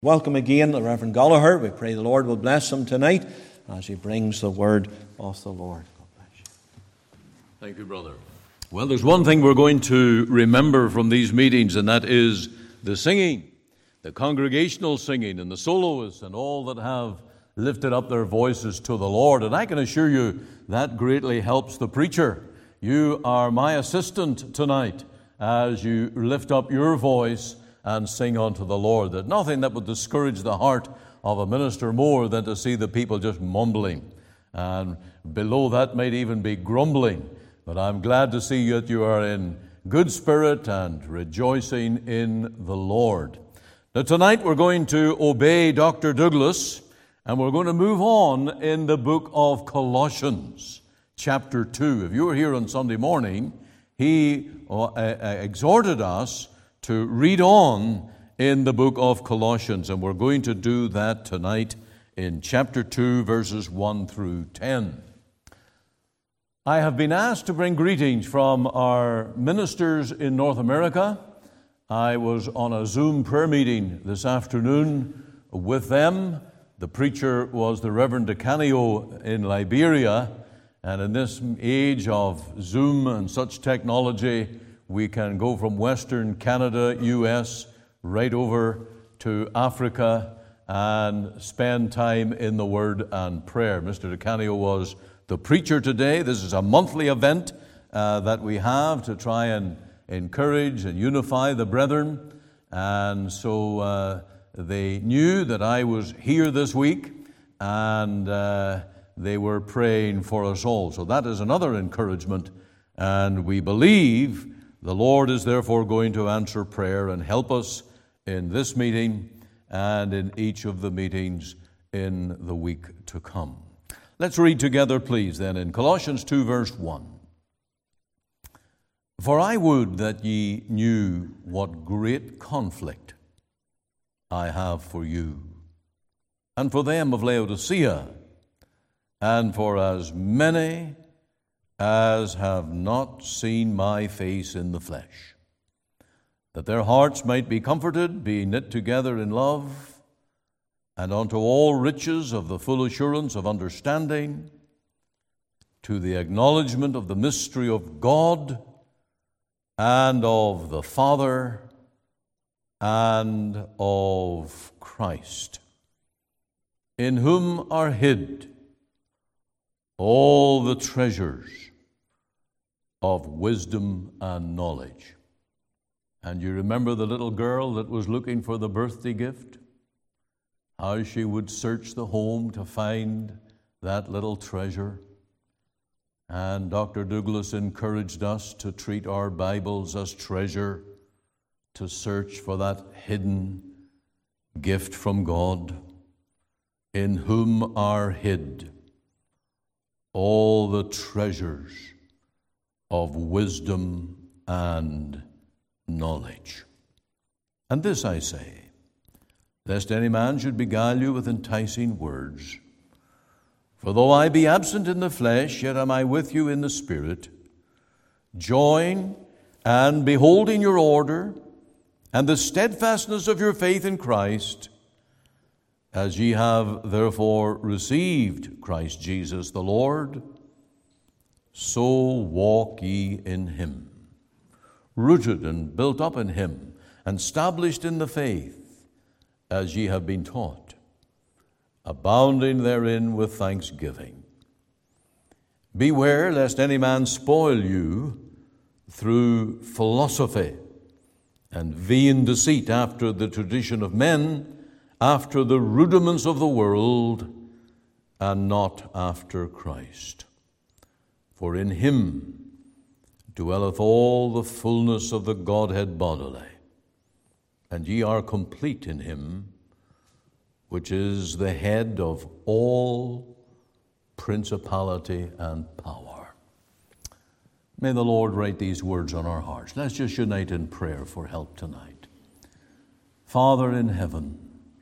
Welcome again, the Reverend Gallagher. We pray the Lord will bless him tonight as he brings the word of the Lord. God bless you. Thank you, brother. Well, there's one thing we're going to remember from these meetings, and that is the singing, the congregational singing, and the soloists, and all that have lifted up their voices to the Lord. And I can assure you that greatly helps the preacher. You are my assistant tonight as you lift up your voice and sing unto the Lord. There's nothing that would discourage the heart of a minister more than to see the people just mumbling. And below that might even be grumbling. But I'm glad to see that you are in good spirit and rejoicing in the Lord. Now tonight we're going to obey Dr. Douglas, and we're going to move on in the book of Colossians, chapter 2. If you were here on Sunday morning, he exhorted us to read on in the book of Colossians, and we're going to do that tonight in chapter 2, verses 1 through 10. I have been asked to bring greetings from our ministers in North America. I was on a Zoom prayer meeting this afternoon with them. The preacher was the Reverend DeCanio in Liberia, and in this age of Zoom and such technology, we can go from Western Canada, U.S., right over to Africa and spend time in the Word and prayer. Mr. DeCanio was the preacher today. This is a monthly event that we have to try and encourage and unify the brethren. And so they knew that I was here this week, and they were praying for us all. So that is another encouragement, and we believe the Lord is therefore going to answer prayer and help us in this meeting and in each of the meetings in the week to come. Let's read together, please, then, in Colossians 2, verse 1. For I would that ye knew what great conflict I have for you, and for them of Laodicea, and for as many as have not seen my face in the flesh, that their hearts might be comforted, being knit together in love, and unto all riches of the full assurance of understanding, to the acknowledgement of the mystery of God and of the Father and of Christ, in whom are hid all the treasures of wisdom and knowledge. And you remember the little girl that was looking for the birthday gift? How she would search the home to find that little treasure. And Dr. Douglas encouraged us to treat our Bibles as treasure, to search for that hidden gift from God, in whom are hid all the treasures of wisdom and knowledge. And this I say, lest any man should beguile you with enticing words. For though I be absent in the flesh, yet am I with you in the Spirit, join and beholding your order and the steadfastness of your faith in Christ, as ye have therefore received Christ Jesus the Lord, so walk ye in him, rooted and built up in him, and established in the faith, as ye have been taught, abounding therein with thanksgiving. Beware lest any man spoil you through philosophy and vain deceit, after the tradition of men, after the rudiments of the world, and not after Christ. For in him dwelleth all the fullness of the Godhead bodily, and ye are complete in him, which is the head of all principality and power. May the Lord write these words on our hearts. Let's just unite in prayer for help tonight. Father in heaven,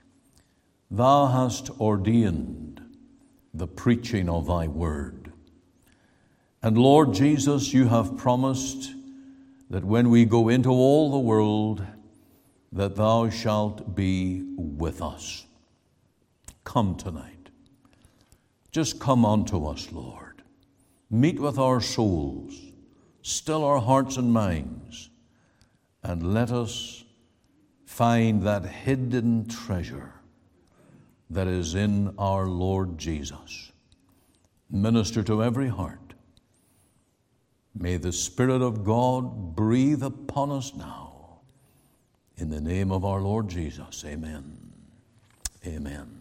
thou hast ordained the preaching of thy word. And Lord Jesus, you have promised that when we go into all the world, that thou shalt be with us. Come tonight. Just come unto us, Lord. Meet with our souls. Still our hearts and minds. And let us find that hidden treasure that is in our Lord Jesus. Minister to every heart. May the Spirit of God breathe upon us now. In the name of our Lord Jesus, amen. Amen.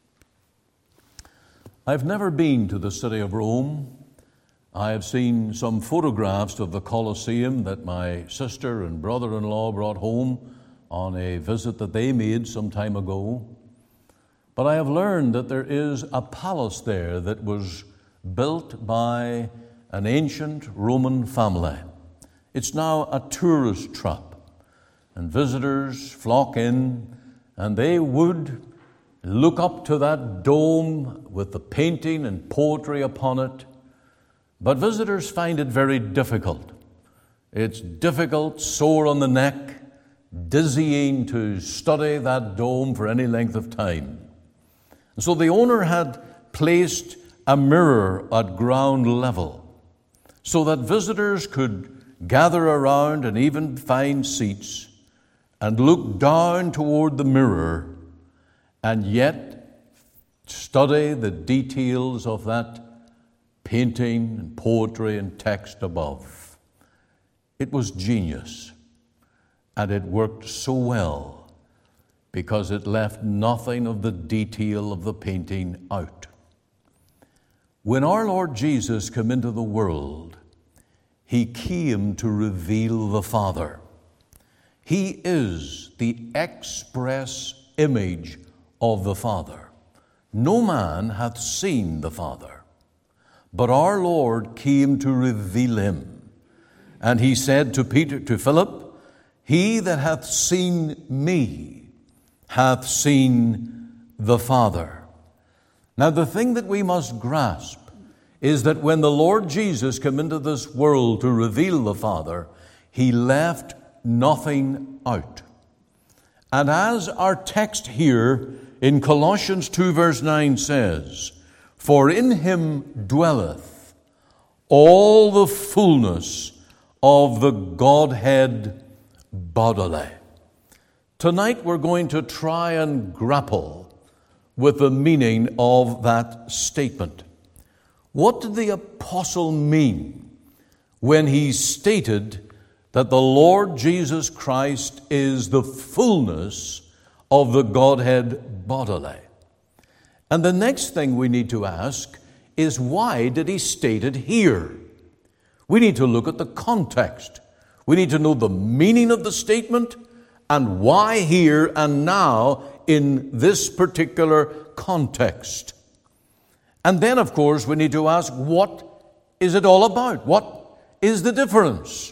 I've never been to the city of Rome. I have seen some photographs of the Colosseum that my sister and brother-in-law brought home on a visit that they made some time ago. But I have learned that there is a palace there that was built by an ancient Roman family. It's now a tourist trap, and visitors flock in, and they would look up to that dome with the painting and poetry upon it. But visitors find it very difficult. It's difficult, sore on the neck, dizzying to study that dome for any length of time. And so the owner had placed a mirror at ground level so that visitors could gather around and even find seats and look down toward the mirror and yet study the details of that painting and poetry and text above. It was genius, and it worked so well because it left nothing of the detail of the painting out. When our Lord Jesus came into the world, He came to reveal the Father. He is the express image of the Father. No man hath seen the Father, but our Lord came to reveal Him. And He said to Philip, He that hath seen me hath seen the Father. Now the thing that we must grasp is that when the Lord Jesus came into this world to reveal the Father, He left nothing out. And as our text here in Colossians 2 verse 9 says, For in Him dwelleth all the fullness of the Godhead bodily. Tonight we're going to try and grapple with the meaning of that statement. What did the apostle mean when he stated that the Lord Jesus Christ is the fullness of the Godhead bodily? And the next thing we need to ask is, why did he state it here? We need to look at the context. We need to know the meaning of the statement and why here and now in this particular context. And then, of course, we need to ask, what is it all about? What is the difference?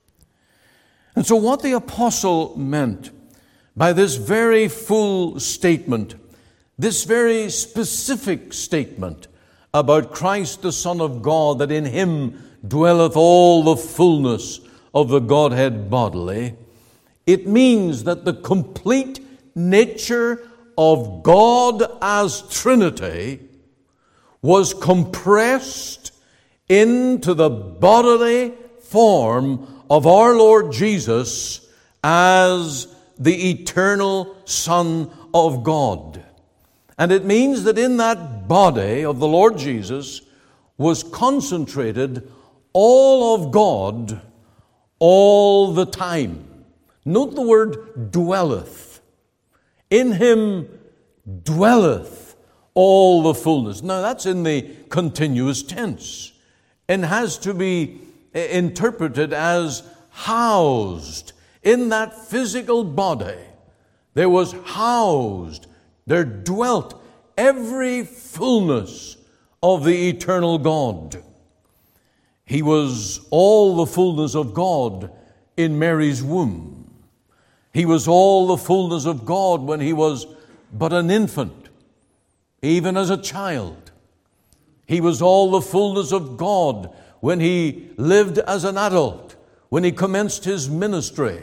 And so what the apostle meant by this very full statement, this very specific statement about Christ the Son of God, that in Him dwelleth all the fullness of the Godhead bodily, it means that the complete nature of God as Trinity was compressed into the bodily form of our Lord Jesus as the eternal Son of God. And it means that in that body of the Lord Jesus was concentrated all of God all the time. Note the word dwelleth. In Him dwelleth all the fullness. Now that's in the continuous tense and has to be interpreted as housed. In that physical body, there was housed, there dwelt every fullness of the eternal God. He was all the fullness of God in Mary's womb. He was all the fullness of God when He was but an infant, even as a child. He was all the fullness of God when He lived as an adult, when He commenced His ministry,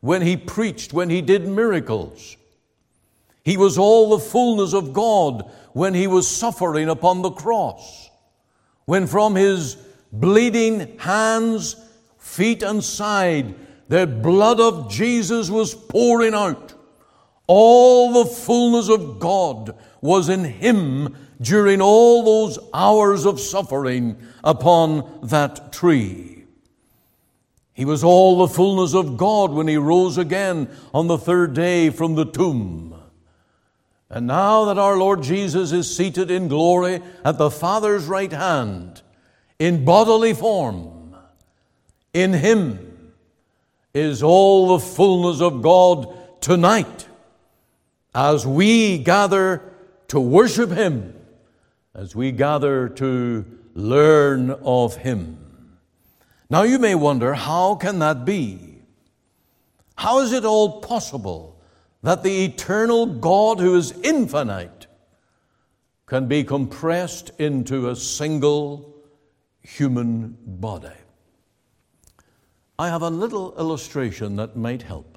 when he preached, when he did miracles. He was all the fullness of God when he was suffering upon the cross, when from his bleeding hands, feet, and side, the blood of Jesus was pouring out. All the fullness of God was in him during all those hours of suffering upon that tree. He was all the fullness of God when he rose again on the third day from the tomb. And now that our Lord Jesus is seated in glory at the Father's right hand, in bodily form, in him is all the fullness of God tonight, as we gather to worship him, as we gather to learn of him. Now you may wonder, how can that be? How is it all possible that the eternal God, who is infinite, can be compressed into a single human body? I have a little illustration that might help.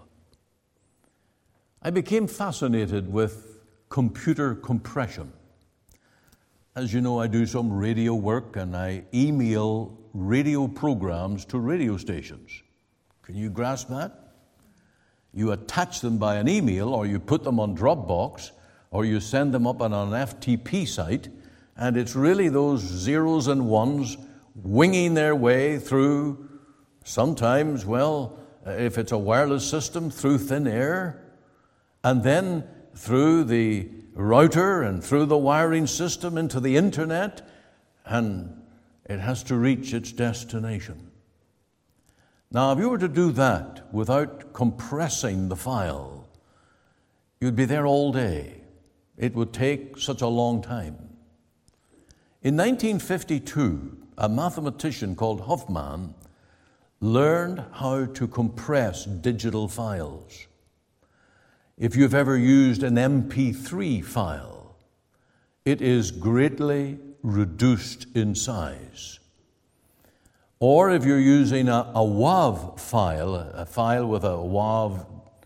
I became fascinated with computer compression. As you know, I do some radio work and I email radio programs to radio stations. Can you grasp that? You attach them by an email, or you put them on Dropbox, or you send them up on an FTP site, and it's really those zeros and ones winging their way through, sometimes, well, if it's a wireless system, through thin air, and then through the router and through the wiring system into the internet, and it has to reach its destination. Now, if you were to do that without compressing the file, you'd be there all day. It would take such a long time. In 1952, a mathematician called Huffman learned how to compress digital files. If you've ever used an MP3 file, it is greatly reduced in size. Or if you're using a WAV file, a file with a WAV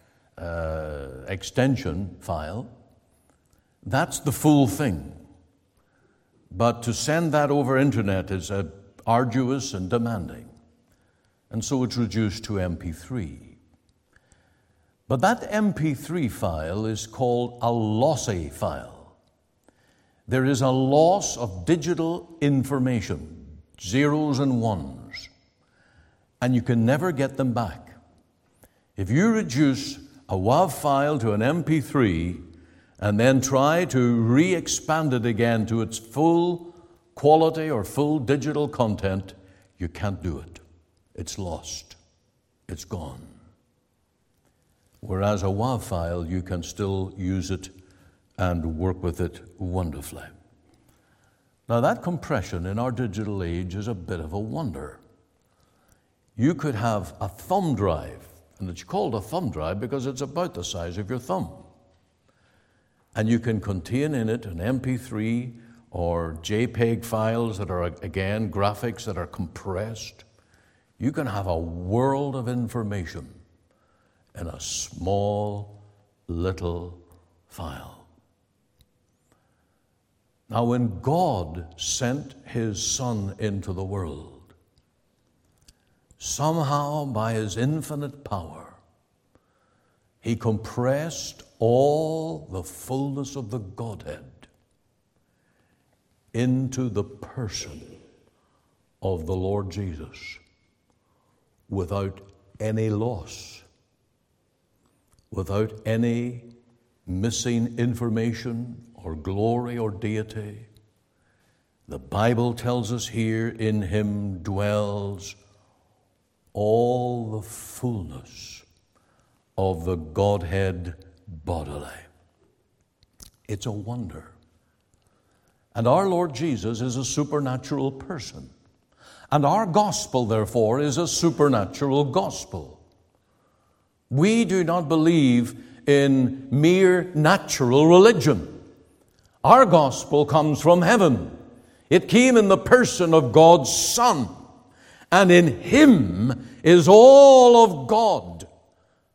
extension file, that's the full thing. But to send that over internet is arduous and demanding. And so it's reduced to MP3. But that MP3 file is called a lossy file. There is a loss of digital information, zeros and ones, and you can never get them back. If you reduce a WAV file to an MP3 and then try to re-expand it again to its full quality or full digital content, you can't do it. It's lost. It's gone. Whereas a WAV file, you can still use it and work with it wonderfully. Now, that compression in our digital age is a bit of a wonder. You could have a thumb drive, and it's called a thumb drive because it's about the size of your thumb. And you can contain in it an MP3 or JPEG files that are, again, graphics that are compressed. You can have a world of information in a small, little file. Now, when God sent his Son into the world, somehow by his infinite power, he compressed all the fullness of the Godhead into the person of the Lord Jesus without any loss, without any missing information or glory or deity. The Bible tells us here, in him dwells all the fullness of the Godhead bodily. It's a wonder. And our Lord Jesus is a supernatural person. And our gospel, therefore, is a supernatural gospel. We do not believe in mere natural religion. Our gospel comes from heaven. It came in the person of God's Son. And in him is all of God.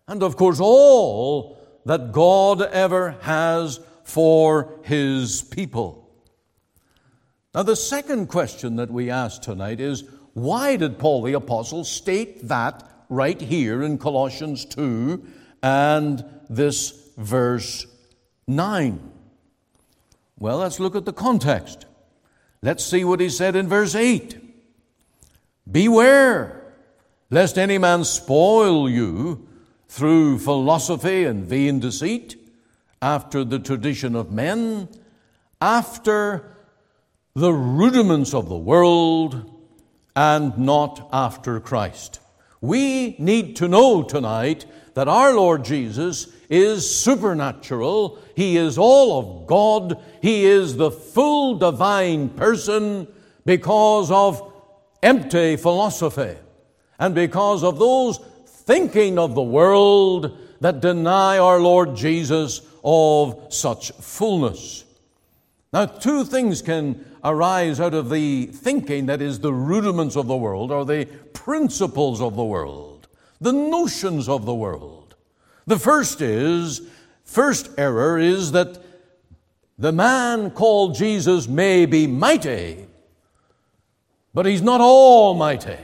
and of course all that God ever has for His people. Now, the second question that we ask tonight is, why did Paul the Apostle state that right here in Colossians 2 and this verse 9? Well, let's look at the context. Let's see what he said in verse 8. Beware, lest any man spoil you through philosophy and vain deceit, after the tradition of men, after the rudiments of the world, and not after Christ. We need to know tonight that our Lord Jesus is supernatural. He is all of God. He is the full divine person because of empty philosophy and because of those thinking of the world that deny our Lord Jesus of such fullness. Now, two things can arise out of the thinking that is the rudiments of the world, or the principles of the world, the notions of the world. The first error is that the man called Jesus may be mighty, but he's not almighty.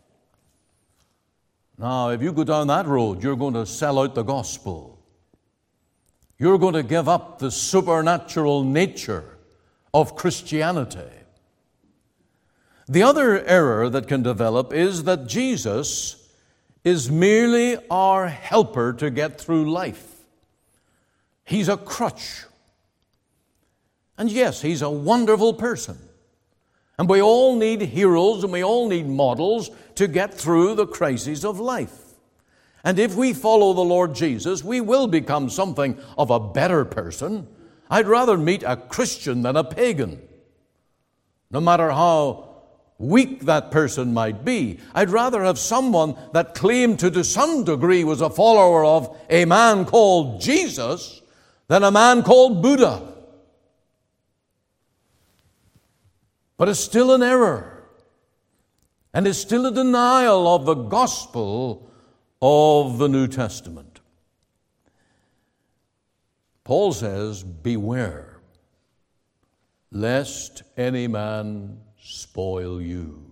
Now, if you go down that road, you're going to sell out the gospel. You're going to give up the supernatural nature of Christianity. The other error that can develop is that Jesus is merely our helper to get through life. He's a crutch. And yes, he's a wonderful person. And we all need heroes and we all need models to get through the crises of life. And if we follow the Lord Jesus, we will become something of a better person. I'd rather meet a Christian than a pagan, no matter how weak that person might be. I'd rather have someone that claimed to some degree was a follower of a man called Jesus than a man called Buddha. But it's still an error, and it's still a denial of the gospel of the New Testament. Paul says, beware, lest any man spoil you.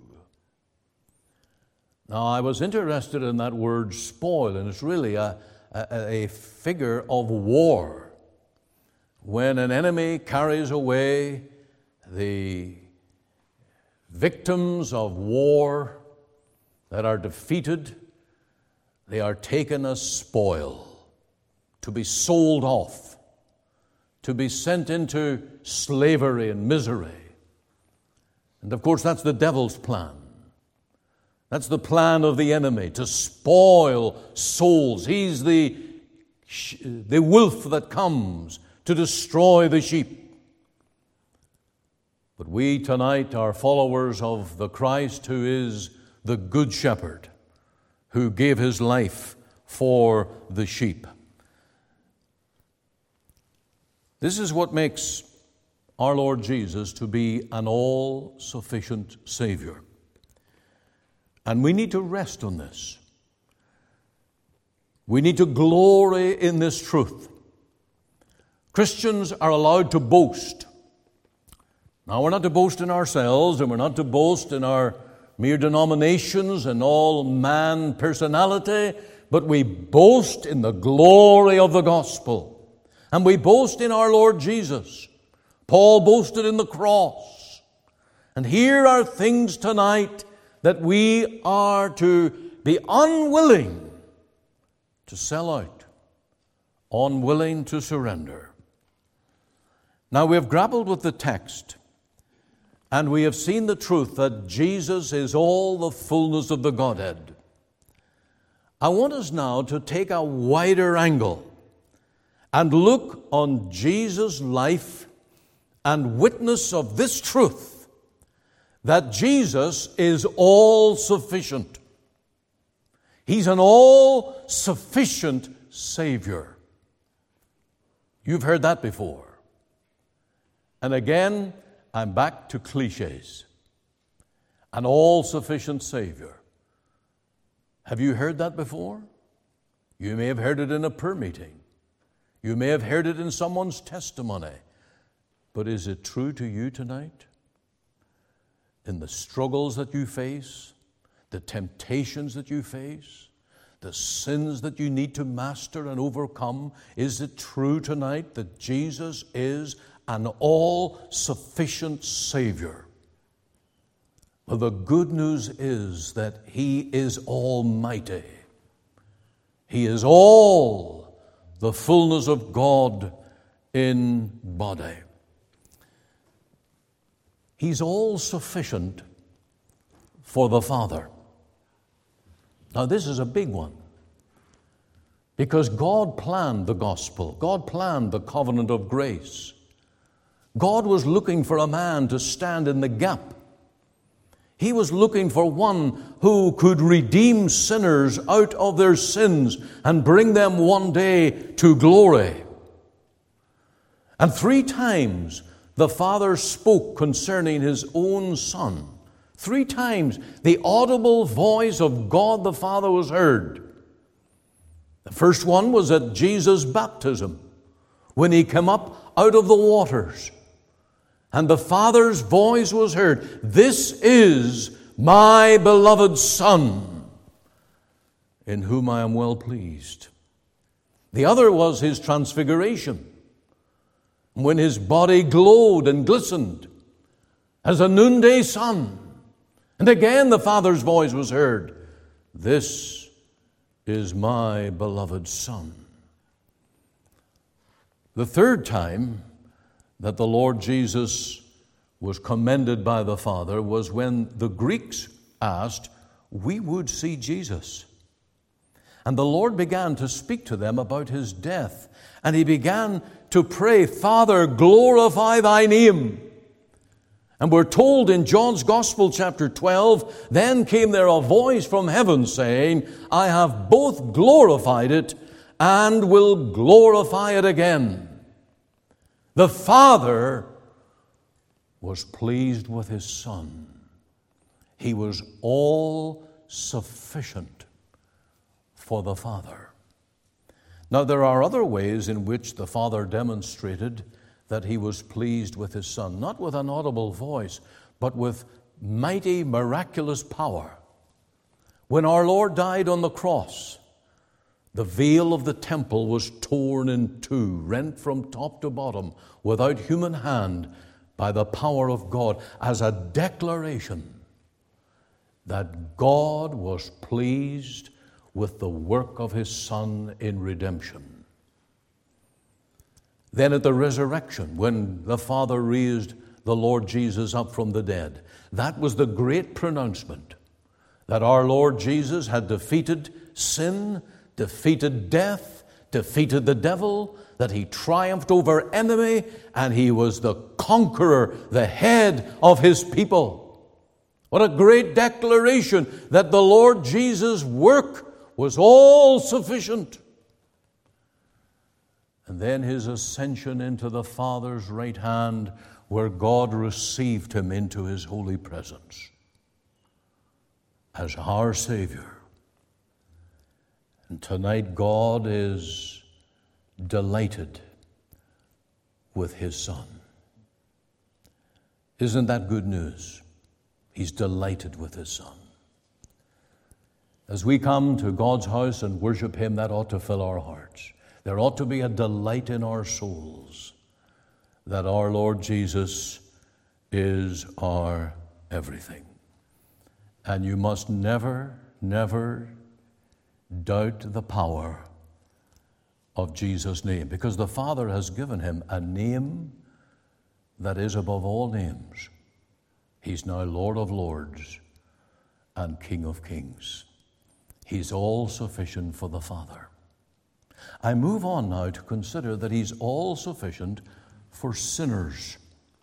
Now, I was interested in that word spoil, and it's really a figure of war. When an enemy carries away the victims of war that are defeated, they are taken as spoil, to be sold off, to be sent into slavery and misery. And of course, that's the devil's plan. That's the plan of the enemy, to spoil souls. He's the wolf that comes to destroy the sheep. But we tonight are followers of the Christ who is the Good Shepherd, who gave his life for the sheep. This is what makes our Lord Jesus to be an all-sufficient Savior. And we need to rest on this. We need to glory in this truth. Christians are allowed to boast. Now, we're not to boast in ourselves, and we're not to boast in our mere denominations and all man personality, but we boast in the glory of the gospel. And we boast in our Lord Jesus. Paul boasted in the cross. And here are things tonight that we are to be unwilling to sell out, unwilling to surrender. Now, we have grappled with the text, and we have seen the truth that Jesus is all the fullness of the Godhead. I want us now to take a wider angle and look on Jesus' life and witness of this truth, that Jesus is all-sufficient. He's an all-sufficient Savior. You've heard that before. And again, I'm back to cliches. An all-sufficient Savior. Have you heard that before? You may have heard it in a prayer meeting. You may have heard it in someone's testimony. But is it true to you tonight? In the struggles that you face, the temptations that you face, the sins that you need to master and overcome, is it true tonight that Jesus is an all-sufficient Savior? Well, the good news is that He is almighty. He is all the fullness of God in body. He's all sufficient for the Father. Now, this is a big one, because God planned the gospel. God planned the covenant of grace. God was looking for a man to stand in the gap. He was looking for one who could redeem sinners out of their sins and bring them one day to glory. And 3 times the Father spoke concerning His own Son. 3 times the audible voice of God the Father was heard. The first one was at Jesus' baptism, when He came up out of the waters. And the Father's voice was heard. This is my beloved Son, in whom I am well pleased. The other was His transfiguration, when His body glowed and glistened as a noonday sun. And again the Father's voice was heard. This is my beloved Son. The third time that the Lord Jesus was commended by the Father was when the Greeks asked, "We would see Jesus." And the Lord began to speak to them about His death. And He began to pray, "Father, glorify Thy name." And we're told in John's Gospel, chapter 12, then came there a voice from heaven saying, "I have both glorified it and will glorify it again." The Father was pleased with His Son. He was all sufficient for the Father. Now, there are other ways in which the Father demonstrated that He was pleased with His Son, not with an audible voice, but with mighty, miraculous power. When our Lord died on the cross, the veil of the temple was torn in two, rent from top to bottom, without human hand, by the power of God, as a declaration that God was pleased with the work of His Son in redemption. Then at the resurrection, when the Father raised the Lord Jesus up from the dead, that was the great pronouncement that our Lord Jesus had defeated sin, defeated death, defeated the devil, that He triumphed over enemy, and He was the conqueror, the head of His people. What a great declaration that the Lord Jesus' work was all sufficient. And then His ascension into the Father's right hand, where God received Him into His holy presence as our Savior. And tonight God is delighted with His Son. Isn't that good news? He's delighted with His Son. As we come to God's house and worship Him, that ought to fill our hearts. There ought to be a delight in our souls that our Lord Jesus is our everything. And you must never, never doubt the power of Jesus' name, because the Father has given Him a name that is above all names. He's now Lord of Lords and King of Kings. He's all sufficient for the Father. I move on now to consider that He's all sufficient for sinners.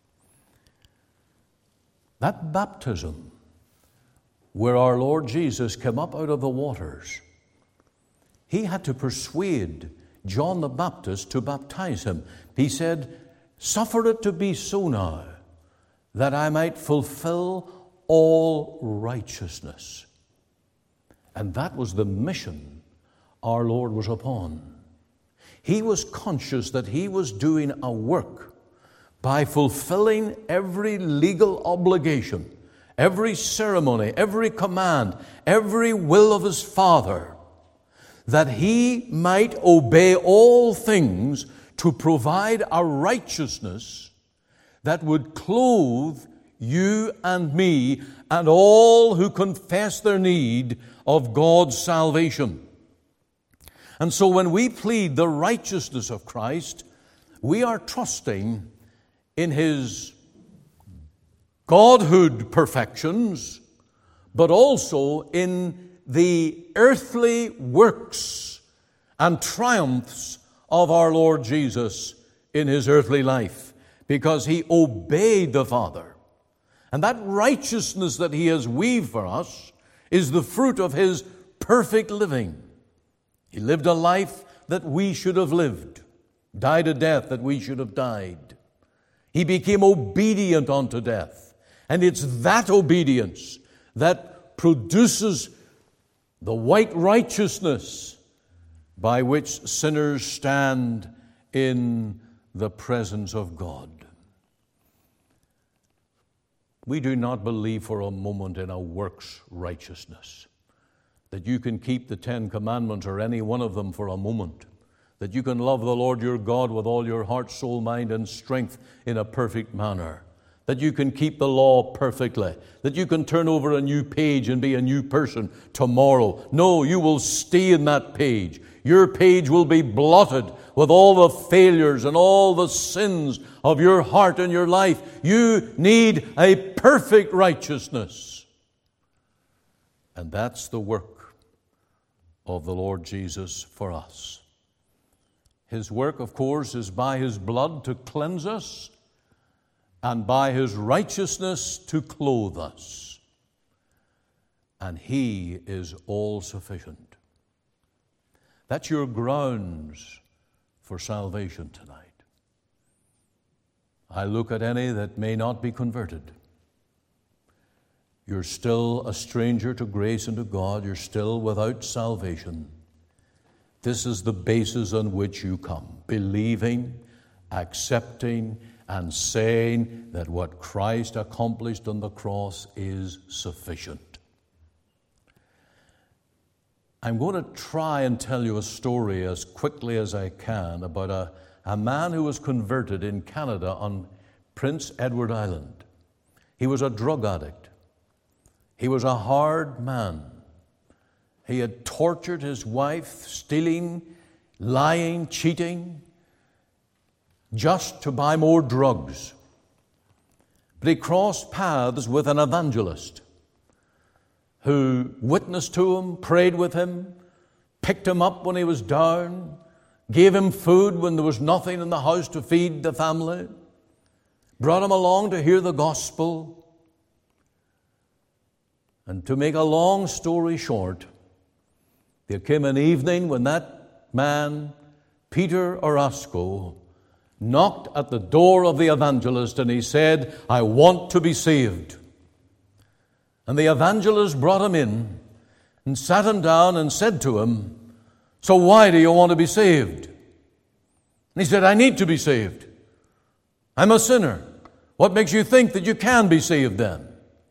That baptism, where our Lord Jesus came up out of the waters, He had to persuade John the Baptist to baptize Him. He said, "Suffer it to be so now, that I might fulfill all righteousness." And that was the mission our Lord was upon. He was conscious that he was doing a work by fulfilling every legal obligation, every ceremony, every command, every will of his Father, that he might obey all things to provide a righteousness that would clothe you and me and all who confess their need of God's salvation. And so when we plead the righteousness of Christ, we are trusting in his Godhood perfections, but also in the earthly works and triumphs of our Lord Jesus in his earthly life, because he obeyed the Father. And that righteousness that he has weaved for us is the fruit of his perfect living. He lived a life that we should have lived, died a death that we should have died. He became obedient unto death. And it's that obedience that produces the white righteousness by which sinners stand in the presence of God. We do not believe for a moment in a works righteousness, that you can keep the 10 Commandments or any one of them for a moment, that you can love the Lord your God with all your heart, soul, mind, and strength in a perfect manner, that you can keep the law perfectly, that you can turn over a new page and be a new person tomorrow. No, you will stay in that page. Your page will be blotted with all the failures and all the sins of your heart and your life. You need a perfect righteousness. And that's the work of the Lord Jesus for us. His work, of course, is by his blood to cleanse us and by his righteousness to clothe us. And he is all sufficient. That's your grounds for salvation tonight. I look at any that may not be converted. You're still a stranger to grace and to God. You're still without salvation. This is the basis on which you come, believing, accepting, and saying that what Christ accomplished on the cross is sufficient. I'm going to try and tell you a story as quickly as I can about a man who was converted in Canada on Prince Edward Island. He was a drug addict. He was a hard man. He had tortured his wife, stealing, lying, cheating, just to buy more drugs. But he crossed paths with an evangelist who witnessed to him, prayed with him, picked him up when he was down, gave him food when there was nothing in the house to feed the family, brought him along to hear the gospel. And to make a long story short, there came an evening when that man, Peter Orozco, knocked at the door of the evangelist and he said, "I want to be saved." And the evangelist brought him in and sat him down and said to him, "So why do you want to be saved?" And he said, "I need to be saved. I'm a sinner. What makes you think that you can be saved then?"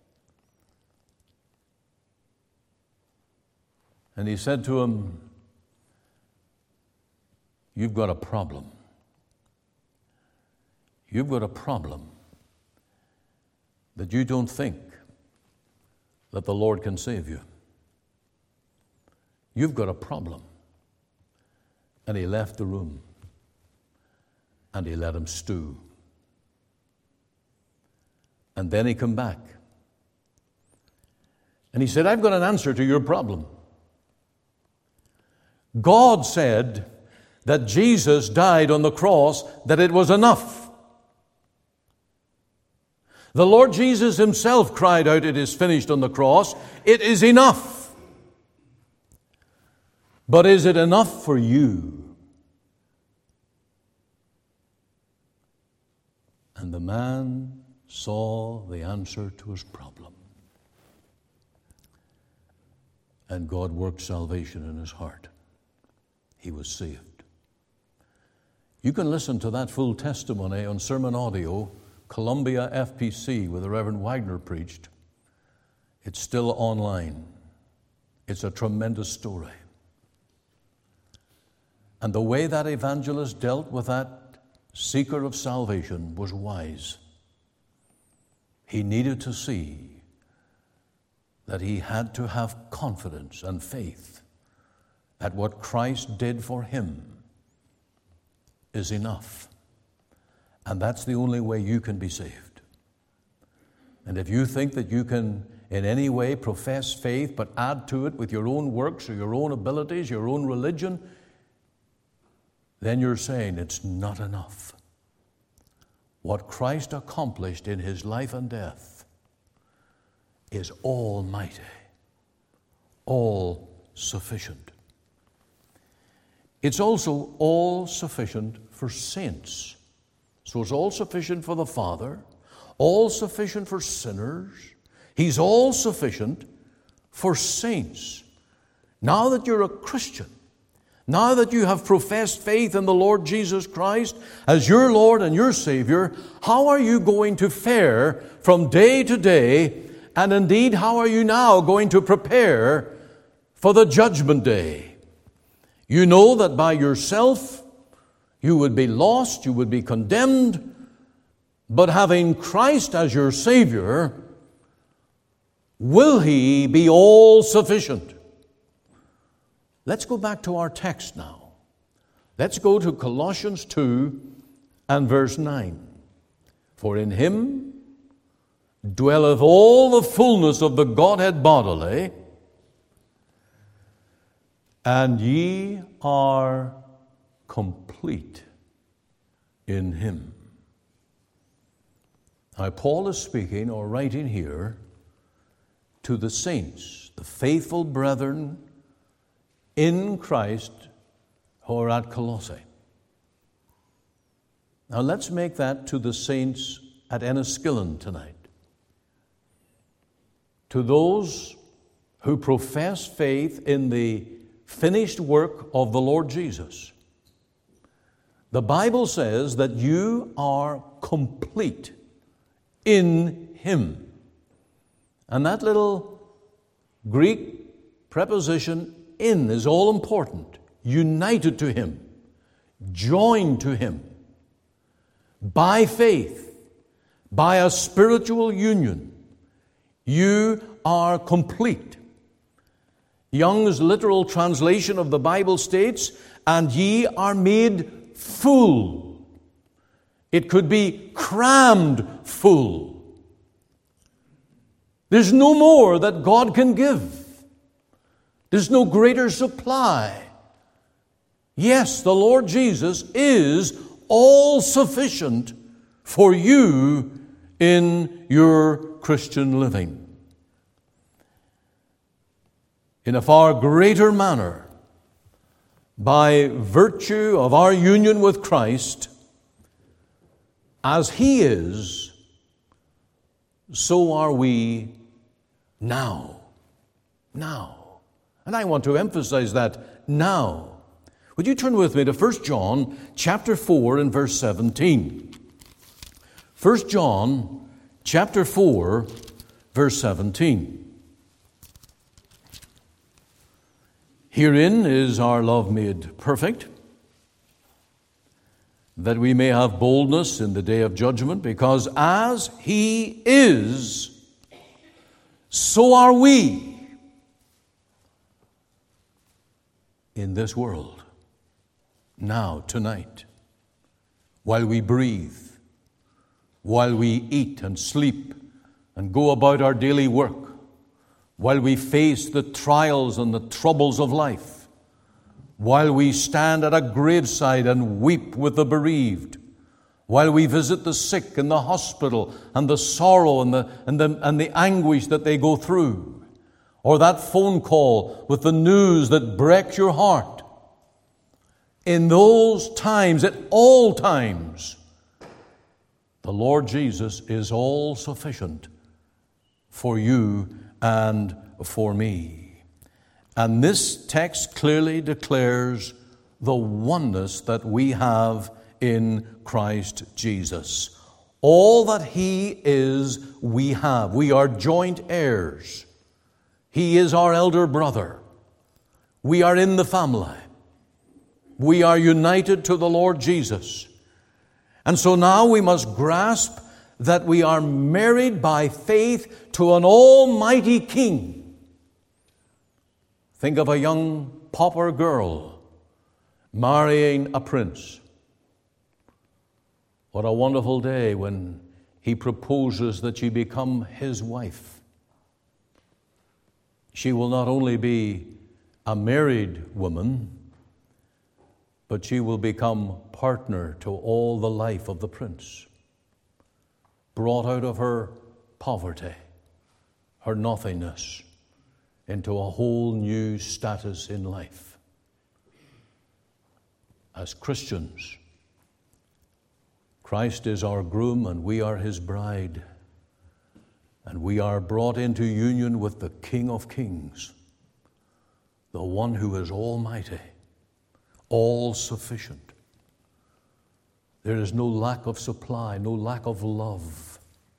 And he said to him, "You've got a problem. You've got a problem that you don't think that the Lord can save you. You've got a problem." And he left the room and he let him stew. And then he came back and he said, "I've got an answer to your problem. God said that Jesus died on the cross, that it was enough. The Lord Jesus himself cried out, 'It is finished,' on the cross. It is enough. But is it enough for you?" And the man saw the answer to his problem. And God worked salvation in his heart. he was saved. You can listen to that full testimony on Sermon Audio, Columbia FPC, where the Reverend Wagner preached. It's still online. It's a tremendous story. And the way that evangelist dealt with that seeker of salvation was wise. He needed to see that he had to have confidence and faith that what Christ did for him is enough. And that's the only way you can be saved. And if you think that you can in any way profess faith but add to it with your own works or your own abilities, your own religion, then you're saying it's not enough. What Christ accomplished in his life and death is almighty, all sufficient. It's also all sufficient for saints. So it's all sufficient for the Father, all sufficient for sinners. He's all sufficient for saints. Now that you're a Christian, now that you have professed faith in the Lord Jesus Christ as your Lord and your Savior, how are you going to fare from day to day? And indeed, how are you now going to prepare for the judgment day? You know that by yourself you would be lost, you would be condemned, but having Christ as your Savior, will He be all sufficient? Let's go back to our text now. Let's go to Colossians 2 and verse 9. For in Him dwelleth all the fullness of the Godhead bodily, and ye are complete in Him. Now, Paul is speaking or writing here to the saints, the faithful brethren in Christ who are at Colossae. Now let's make that to the saints at Enniskillen tonight. To those who profess faith in the finished work of the Lord Jesus. The Bible says that you are complete in Him. And that little Greek preposition in is all important. United to Him, joined to Him, by faith, by a spiritual union, you are complete. Young's literal translation of the Bible states, and ye are made full. It could be crammed full. There's no more that God can give. There's no greater supply. Yes, the Lord Jesus is all sufficient for you in your Christian living. In a far greater manner, by virtue of our union with Christ, as He is, so are we now. Now. And I want to emphasize that now. Would you turn with me to 1 John chapter 4 and verse 17. 1 John chapter 4, verse 17. Herein is our love made perfect, that we may have boldness in the day of judgment, because as He is, so are we in this world, now, tonight, while we breathe, while we eat and sleep and go about our daily work, while we face the trials and the troubles of life, while we stand at a graveside and weep with the bereaved, while we visit the sick in the hospital and the sorrow and the anguish that they go through, or that phone call with the news that breaks your heart. In those times, at all times, the Lord Jesus is all sufficient for you and for me. And this text clearly declares the oneness that we have in Christ Jesus. All that He is, we have. We are joint heirs. He is our elder brother. We are in the family. We are united to the Lord Jesus. And so now we must grasp that we are married by faith to an almighty King. Think of a young pauper girl marrying a prince. What a wonderful day when he proposes that she become his wife. She will not only be a married woman, but she will become partner to all the life of the prince, brought out of her poverty, her nothingness, into a whole new status in life. As Christians, Christ is our groom and we are His bride, and we are brought into union with the King of Kings, the one who is almighty, all-sufficient. There is no lack of supply, no lack of love.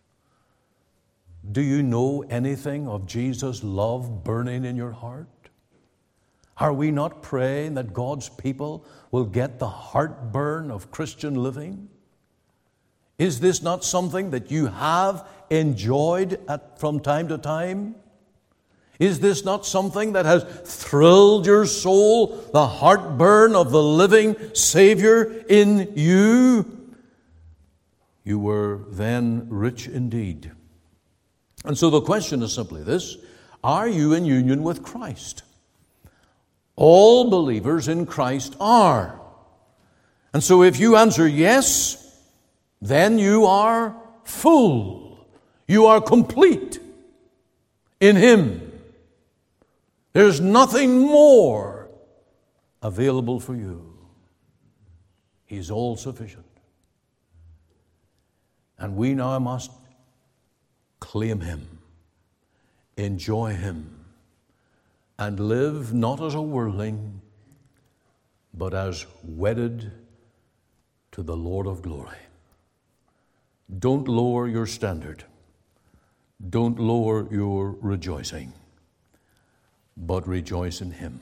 Do you know anything of Jesus' love burning in your heart? Are we not praying that God's people will get the heartburn of Christian living? Is this not something that you have enjoyed from time to time? Is this not something that has thrilled your soul, the heartburn of the living Savior in you? You were then rich indeed. And so the question is simply this: are you in union with Christ? All believers in Christ are. And so if you answer yes, then you are full. You are complete in Him. There's nothing more available for you. He's all sufficient. And we now must claim Him, enjoy Him, and live not as a worldling, but as wedded to the Lord of glory. Don't lower your standard. Don't lower your rejoicing, but rejoice in Him.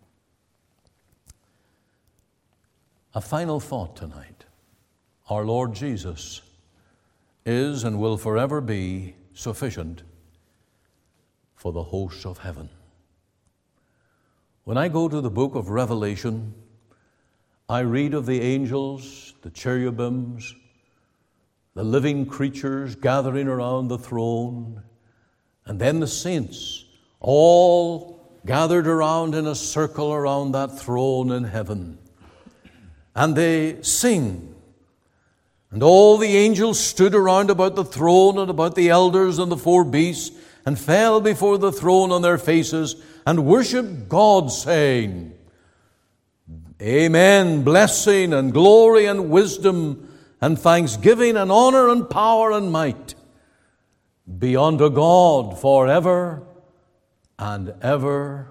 A final thought tonight. Our Lord Jesus is and will forever be sufficient for the hosts of heaven. When I go to the book of Revelation, I read of the angels, the cherubims, the living creatures gathering around the throne, and then the saints all gathered around in a circle around that throne in heaven. And they sing. And all the angels stood around about the throne and about the elders and the four beasts, and fell before the throne on their faces and worshiped God, saying, Amen, blessing and glory and wisdom and thanksgiving and honor and power and might be unto God forever and ever.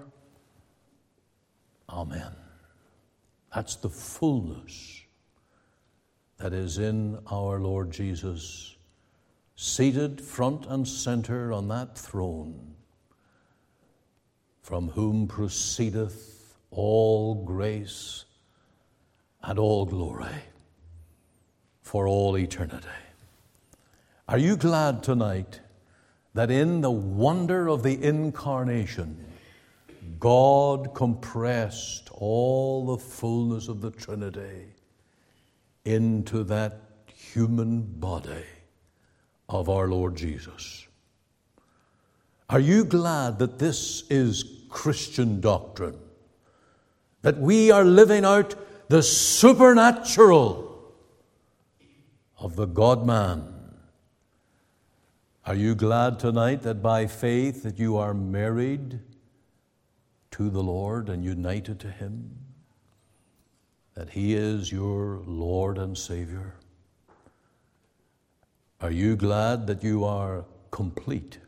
Amen. That's the fullness that is in our Lord Jesus, seated front and center on that throne, from whom proceedeth all grace and all glory for all eternity. Are you glad tonight that in the wonder of the incarnation, God compressed all the fullness of the Trinity into that human body of our Lord Jesus? Are you glad that this is Christian doctrine? That we are living out the supernatural of the God-man? Are you glad tonight that by faith that you are married to the Lord and united to Him? That He is your Lord and Savior? Are you glad that you are complete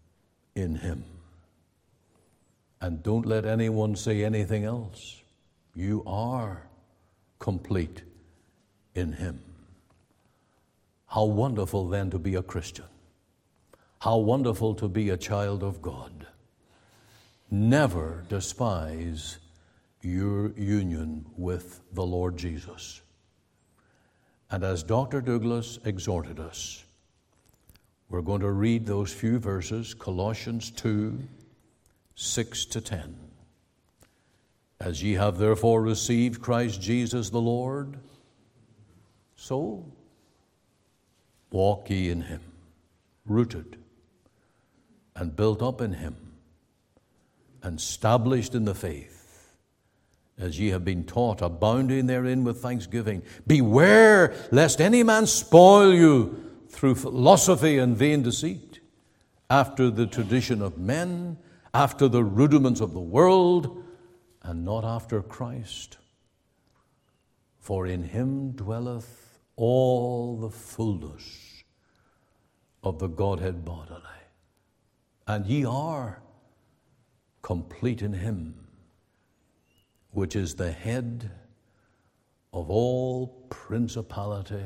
in Him? And don't let anyone say anything else. You are complete in Him. How wonderful then to be a Christian. How wonderful to be a child of God. Never despise your union with the Lord Jesus. And as Dr. Douglas exhorted us, we're going to read those few verses, Colossians 2, 6 to 10. As ye have therefore received Christ Jesus the Lord, so walk ye in Him, rooted and built up in Him, and established in the faith, as ye have been taught, abounding therein with thanksgiving. Beware lest any man spoil you through philosophy and vain deceit, after the tradition of men, after the rudiments of the world, and not after Christ. For in Him dwelleth all the fullness of the Godhead bodily. And ye are complete in Him, which is the head of all principality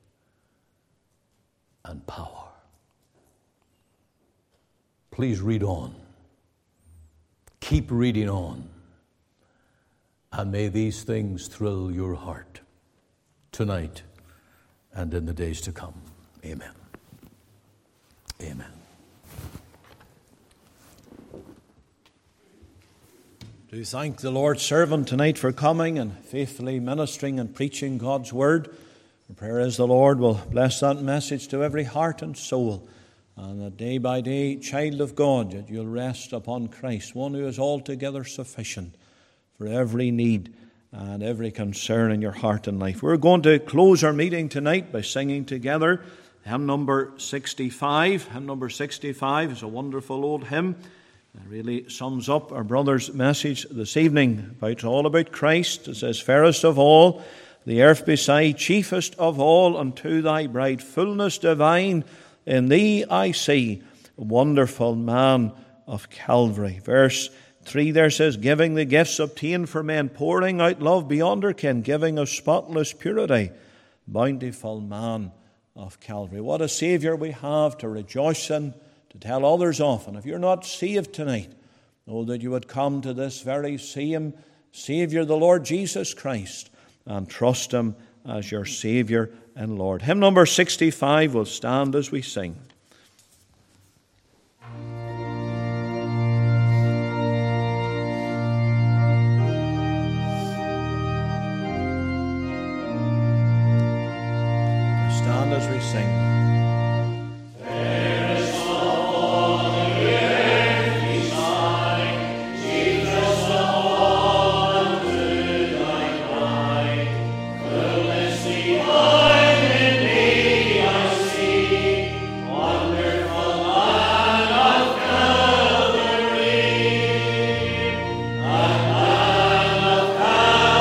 and power. Please read on. Keep reading on. And may these things thrill your heart tonight and in the days to come. Amen. Amen. Do thank the Lord's servant tonight for coming and faithfully ministering and preaching God's word. The prayer is the Lord will bless that message to every heart and soul, and that day by day, child of God, that you'll rest upon Christ, one who is altogether sufficient for every need and every concern in your heart and life. We're going to close our meeting tonight by singing together hymn number 65. Hymn number 65 is a wonderful old hymn. It really sums up our brother's message this evening. It's all about Christ. It says, fairest of all, the earth beside, chiefest of all, unto thy bride, fullness divine, in thee I see, wonderful man of Calvary. Verse 3 there says, giving the gifts obtained for men, pouring out love beyond our kin, giving of spotless purity, bountiful man of Calvary. What a Saviour we have to rejoice in, to tell others of. And if you're not saved tonight, know that you would come to this very same Saviour, the Lord Jesus Christ, and trust Him as your Saviour and Lord. Hymn number 65 will stand as we sing. Stand as we sing.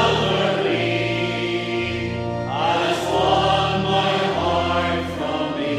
From me.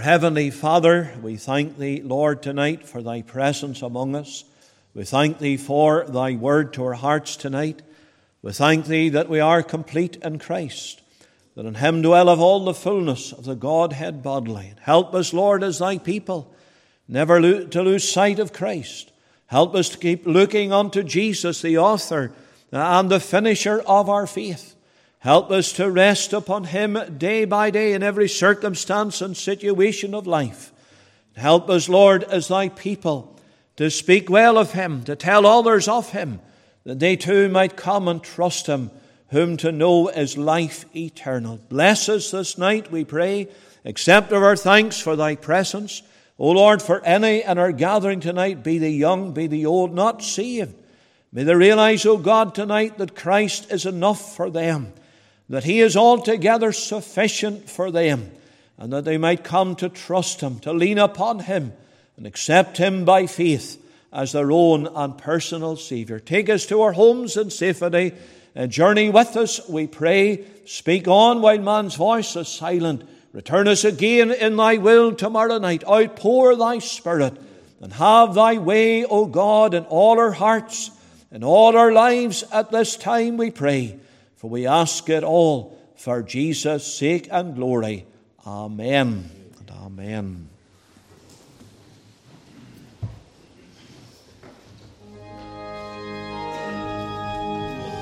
Heavenly Father, we thank Thee, Lord, tonight for Thy presence among us. We thank Thee for Thy word to our hearts tonight. We thank Thee that we are complete in Christ, that in Him dwelleth all the fullness of the Godhead bodily. Help us, Lord, as Thy people, never to lose sight of Christ. Help us to keep looking unto Jesus, the author and the finisher of our faith. Help us to rest upon Him day by day in every circumstance and situation of life. Help us, Lord, as Thy people, to speak well of Him, to tell others of Him, that they too might come and trust Him, whom to know is life eternal. Bless us this night, we pray. Accept of our thanks for Thy presence. O Lord, for any in our gathering tonight, be the young, be the old, not saved, may they realize, O God, tonight that Christ is enough for them, that He is altogether sufficient for them, and that they might come to trust Him, to lean upon Him, and accept Him by faith as their own and personal Savior. Take us to our homes in safety, and journey with us, we pray. Speak on while man's voice is silent. Return us again in Thy will tomorrow night. Outpour Thy Spirit, and have Thy way, O God, in all our hearts, in all our lives at this time, we pray. For we ask it all for Jesus' sake and glory. Amen and amen.